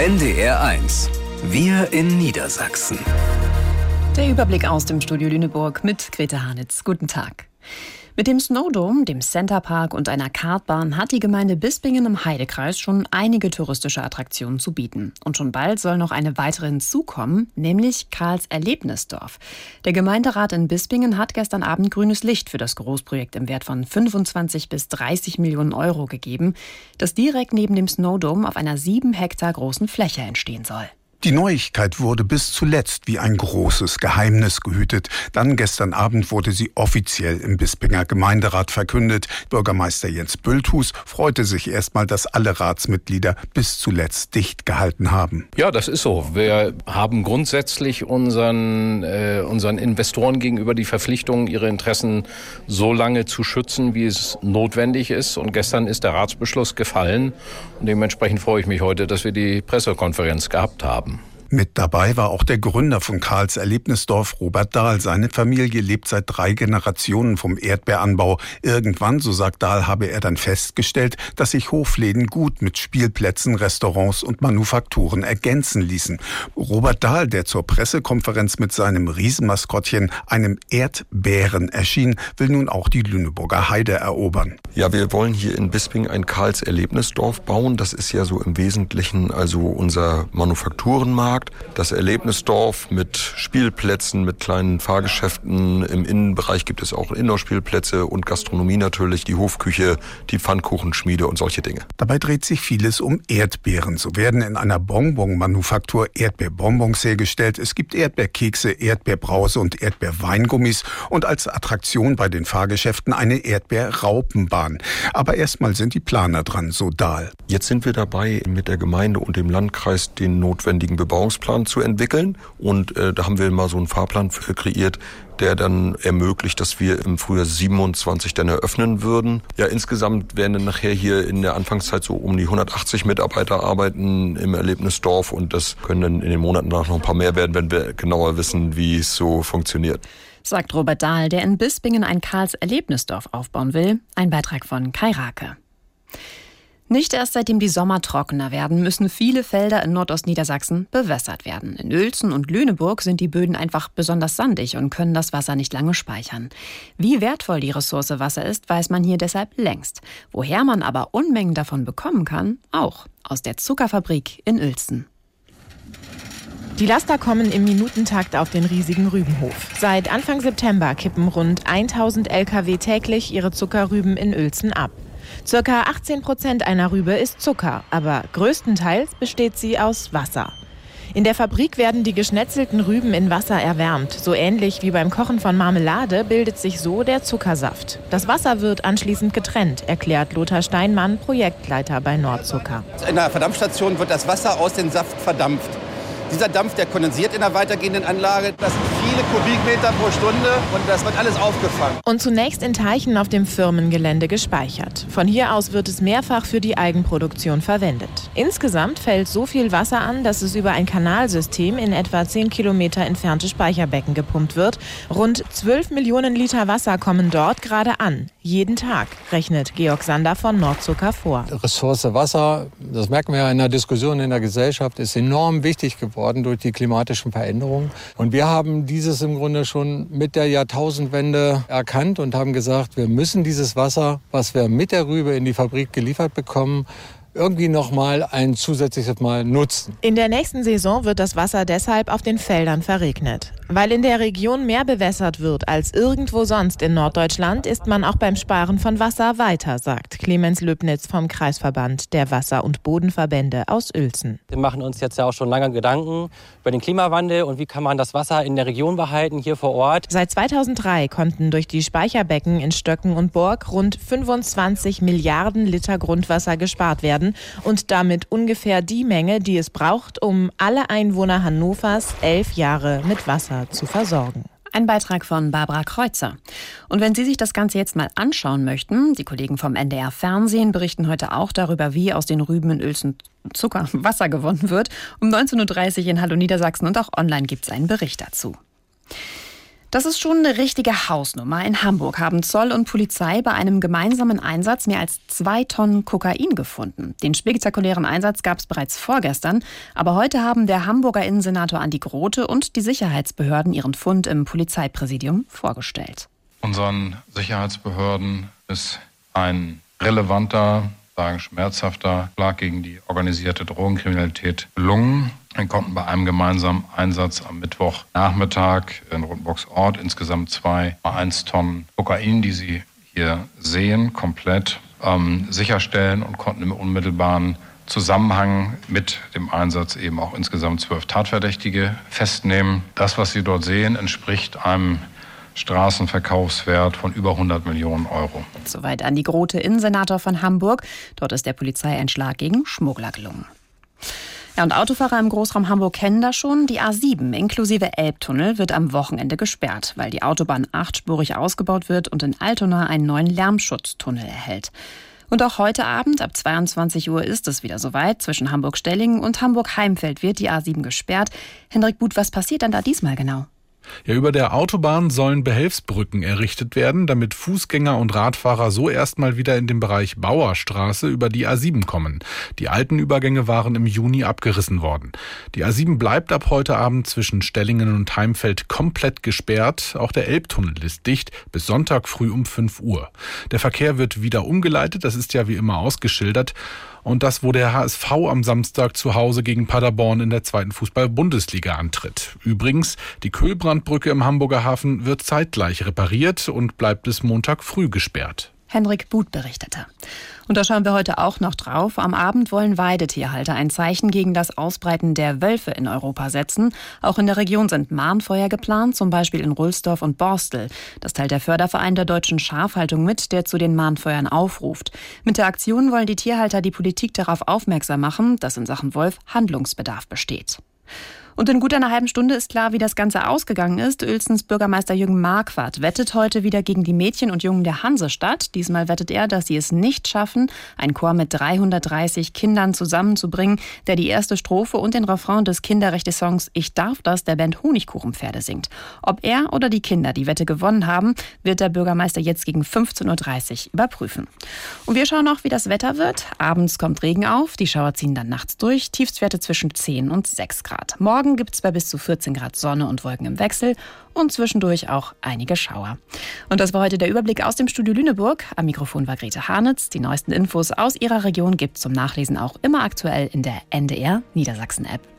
NDR1. Wir in Niedersachsen. Der Überblick aus dem Studio Lüneburg mit Grete Hanitz. Guten Tag. Mit dem Snowdome, dem Centerpark und einer Kartbahn hat die Gemeinde Bispingen im Heidekreis schon einige touristische Attraktionen zu bieten. Und schon bald soll noch eine weitere hinzukommen, nämlich Karls Erlebnisdorf. Der Gemeinderat in Bispingen hat gestern Abend grünes Licht für das Großprojekt im Wert von 25 bis 30 Millionen Euro gegeben, das direkt neben dem Snowdome auf einer 7 Hektar großen Fläche entstehen soll. Die Neuigkeit wurde bis zuletzt wie ein großes Geheimnis gehütet. Dann gestern Abend wurde sie offiziell im Bispinger Gemeinderat verkündet. Bürgermeister Jens Bülthus freute sich erstmal, dass alle Ratsmitglieder bis zuletzt dicht gehalten haben. Ja, das ist so. Wir haben grundsätzlich unseren Investoren gegenüber die Verpflichtung, ihre Interessen so lange zu schützen, wie es notwendig ist. Und gestern ist der Ratsbeschluss gefallen. Und dementsprechend freue ich mich heute, dass wir die Pressekonferenz gehabt haben. Mit dabei war auch der Gründer von Karls Erlebnisdorf, Robert Dahl. Seine Familie lebt seit 3 Generationen vom Erdbeeranbau. Irgendwann, so sagt Dahl, habe er dann festgestellt, dass sich Hofläden gut mit Spielplätzen, Restaurants und Manufakturen ergänzen ließen. Robert Dahl, der zur Pressekonferenz mit seinem Riesenmaskottchen, einem Erdbären, erschien, will nun auch die Lüneburger Heide erobern. Ja, wir wollen hier in Bisping ein Karls Erlebnisdorf bauen. Das ist ja so im Wesentlichen also unser Manufakturenmarkt. Das Erlebnisdorf mit Spielplätzen, mit kleinen Fahrgeschäften. Im Innenbereich gibt es auch Indoor-Spielplätze und Gastronomie natürlich, die Hofküche, die Pfannkuchenschmiede und solche Dinge. Dabei dreht sich vieles um Erdbeeren. So werden in einer Bonbon-Manufaktur Erdbeerbonbons hergestellt. Es gibt Erdbeerkekse, Erdbeerbrause und Erdbeerweingummis und als Attraktion bei den Fahrgeschäften eine Erdbeerraupenbahn. Aber erstmal sind die Planer dran, so Dahl. Jetzt sind wir dabei, mit der Gemeinde und dem Landkreis den notwendigen Bebauungsplan zu entwickeln. Und da haben wir mal so einen Fahrplan für kreiert, der dann ermöglicht, dass wir im Frühjahr 27 dann eröffnen würden. Ja, insgesamt werden dann nachher hier in der Anfangszeit so um die 180 Mitarbeiter arbeiten im Erlebnisdorf. Und das können dann in den Monaten danach noch ein paar mehr werden, wenn wir genauer wissen, wie es so funktioniert. Sagt Robert Dahl, der in Bispingen ein Karls Erlebnisdorf aufbauen will. Ein Beitrag von Kai Rake. Nicht erst seitdem die Sommer trockener werden, müssen viele Felder in Nordostniedersachsen bewässert werden. In Uelzen und Lüneburg sind die Böden einfach besonders sandig und können das Wasser nicht lange speichern. Wie wertvoll die Ressource Wasser ist, weiß man hier deshalb längst. Woher man aber Unmengen davon bekommen kann, auch aus der Zuckerfabrik in Uelzen. Die Laster kommen im Minutentakt auf den riesigen Rübenhof. Seit Anfang September kippen rund 1000 Lkw täglich ihre Zuckerrüben in Uelzen ab. Circa 18% einer Rübe ist Zucker, aber größtenteils besteht sie aus Wasser. In der Fabrik werden die geschnetzelten Rüben in Wasser erwärmt. So ähnlich wie beim Kochen von Marmelade bildet sich so der Zuckersaft. Das Wasser wird anschließend getrennt, erklärt Lothar Steinmann, Projektleiter bei Nordzucker. In der Verdampfstation wird das Wasser aus dem Saft verdampft. Dieser Dampf, der kondensiert in der weitergehenden Anlage. Das sind viele Kubikmeter pro Stunde und das wird alles aufgefangen. Und zunächst in Teichen auf dem Firmengelände gespeichert. Von hier aus wird es mehrfach für die Eigenproduktion verwendet. Insgesamt fällt so viel Wasser an, dass es über ein Kanalsystem in etwa 10 Kilometer entfernte Speicherbecken gepumpt wird. Rund 12 Millionen Liter Wasser kommen dort gerade an. Jeden Tag, rechnet Georg Sander von Nordzucker vor. Ressource Wasser, das merken wir ja in der Diskussion in der Gesellschaft, ist enorm wichtig geworden durch die klimatischen Veränderungen. Und wir haben dieses im Grunde schon mit der Jahrtausendwende erkannt und haben gesagt, wir müssen dieses Wasser, was wir mit der Rübe in die Fabrik geliefert bekommen, irgendwie nochmal ein zusätzliches Mal nutzen. In der nächsten Saison wird das Wasser deshalb auf den Feldern verregnet. Weil in der Region mehr bewässert wird als irgendwo sonst in Norddeutschland, ist man auch beim Sparen von Wasser weiter, sagt Clemens Löbnitz vom Kreisverband der Wasser- und Bodenverbände aus Uelzen. Wir machen uns jetzt ja auch schon lange Gedanken über den Klimawandel und wie kann man das Wasser in der Region behalten, hier vor Ort. Seit 2003 konnten durch die Speicherbecken in Stöcken und Borg rund 25 Milliarden Liter Grundwasser gespart werden und damit ungefähr die Menge, die es braucht, um alle Einwohner Hannovers 11 Jahre mit Wasser zu versorgen. Ein Beitrag von Barbara Kreuzer. Und wenn Sie sich das Ganze jetzt mal anschauen möchten, die Kollegen vom NDR Fernsehen berichten heute auch darüber, wie aus den Rüben in Uelzen Wasser gewonnen wird. Um 19.30 Uhr in Hallo Niedersachsen und auch online gibt es einen Bericht dazu. Das ist schon eine richtige Hausnummer. In Hamburg haben Zoll und Polizei bei einem gemeinsamen Einsatz mehr als 2 Tonnen Kokain gefunden. Den spektakulären Einsatz gab es bereits vorgestern. Aber heute haben der Hamburger Innensenator Andi Grote und die Sicherheitsbehörden ihren Fund im Polizeipräsidium vorgestellt. Unseren Sicherheitsbehörden ist ein relevanter, schmerzhafter Schlag gegen die organisierte Drogenkriminalität gelungen. Wir konnten bei einem gemeinsamen Einsatz am Mittwochnachmittag in Rotenburgsort insgesamt 2,1 Tonnen Kokain, die Sie hier sehen, komplett sicherstellen und konnten im unmittelbaren Zusammenhang mit dem Einsatz eben auch insgesamt 12 Tatverdächtige festnehmen. Das, was Sie dort sehen, entspricht einem Straßenverkaufswert von über 100 Millionen Euro. Soweit Andi Grote, Innensenator von Hamburg. Dort ist der Polizei ein Schlag gegen Schmuggler gelungen. Ja, und Autofahrer im Großraum Hamburg kennen das schon. Die A7 inklusive Elbtunnel wird am Wochenende gesperrt, weil die Autobahn 8-spurig ausgebaut wird und in Altona einen neuen Lärmschutztunnel erhält. Und auch heute Abend ab 22 Uhr ist es wieder soweit. Zwischen Hamburg-Stellingen und Hamburg-Heimfeld wird die A7 gesperrt. Hendrik Buth, was passiert dann da diesmal genau? Ja, über der Autobahn sollen Behelfsbrücken errichtet werden, damit Fußgänger und Radfahrer so erstmal wieder in den Bereich Bauerstraße über die A7 kommen. Die alten Übergänge waren im Juni abgerissen worden. Die A7 bleibt ab heute Abend zwischen Stellingen und Heimfeld komplett gesperrt. Auch der Elbtunnel ist dicht bis Sonntag früh um 5 Uhr. Der Verkehr wird wieder umgeleitet, das ist ja wie immer ausgeschildert. Und das, wo der HSV am Samstag zu Hause gegen Paderborn in der 2. Fußball-Bundesliga antritt. Übrigens, die Köhlbrandbrücke im Hamburger Hafen wird zeitgleich repariert und bleibt bis Montag früh gesperrt. Hendrik Buth berichtete. Und da schauen wir heute auch noch drauf. Am Abend wollen Weidetierhalter ein Zeichen gegen das Ausbreiten der Wölfe in Europa setzen. Auch in der Region sind Mahnfeuer geplant, zum Beispiel in Rülsdorf und Borstel. Das teilt der Förderverein der deutschen Schafhaltung mit, der zu den Mahnfeuern aufruft. Mit der Aktion wollen die Tierhalter die Politik darauf aufmerksam machen, dass in Sachen Wolf Handlungsbedarf besteht. Und in gut einer halben Stunde ist klar, wie das Ganze ausgegangen ist. Uelzens Bürgermeister Jürgen Marquardt wettet heute wieder gegen die Mädchen und Jungen der Hansestadt. Diesmal wettet er, dass sie es nicht schaffen, einen Chor mit 330 Kindern zusammenzubringen, der die erste Strophe und den Refrain des Kinderrechte-Songs Ich darf das der Band Honigkuchenpferde singt. Ob er oder die Kinder die Wette gewonnen haben, wird der Bürgermeister jetzt gegen 15.30 Uhr überprüfen. Und wir schauen noch, wie das Wetter wird. Abends kommt Regen auf, die Schauer ziehen dann nachts durch, Tiefstwerte zwischen 10 und 6 Grad. Morgen gibt es bei bis zu 14 Grad Sonne und Wolken im Wechsel und zwischendurch auch einige Schauer. Und das war heute der Überblick aus dem Studio Lüneburg. Am Mikrofon war Grete Harnitz. Die neuesten Infos aus Ihrer Region gibt es zum Nachlesen auch immer aktuell in der NDR Niedersachsen-App.